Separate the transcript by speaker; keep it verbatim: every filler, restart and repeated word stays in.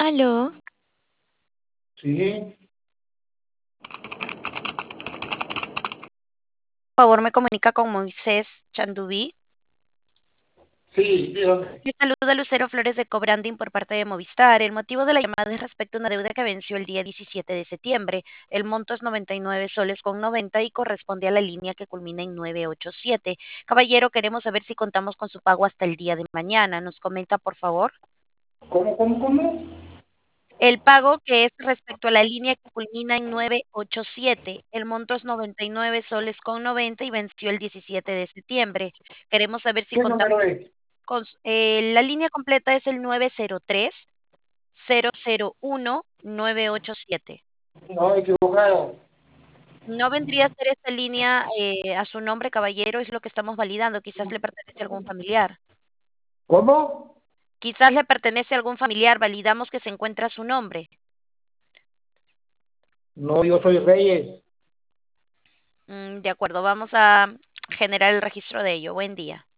Speaker 1: Aló,
Speaker 2: Sí,
Speaker 3: Por favor, me comunica con Moisés Chandubí.
Speaker 2: sí, dígame.
Speaker 3: Le saluda Lucero Flores de Cobranding por parte de Movistar. El motivo de la llamada es respecto a una deuda que venció el día diecisiete de septiembre. El monto es noventa y nueve soles con noventa y corresponde a la línea que culmina en nueve ocho siete. Caballero, queremos saber si contamos con su pago hasta el día de mañana. ¿Nos comenta, por favor?
Speaker 2: ¿Cómo, cómo, cómo?
Speaker 3: El pago que es respecto a la línea que culmina en nueve ocho siete. El monto es noventa y nueve soles con noventa y venció el diecisiete de septiembre. Queremos saber si
Speaker 2: ¿Qué
Speaker 3: contamos
Speaker 2: número es?
Speaker 3: con s- eh, la línea completa es el nueve cero tres cero cero uno nueve ocho siete.
Speaker 2: No, equivocado.
Speaker 3: No vendría a ser esta línea eh, a su nombre, caballero, es lo que estamos validando. Quizás le pertenece a algún familiar.
Speaker 2: ¿Cómo?
Speaker 3: Quizás le pertenece a algún familiar. Validamos que se encuentra a su nombre.
Speaker 2: No, yo soy Reyes.
Speaker 3: Mm, de acuerdo, vamos a generar el registro de ello. Buen día.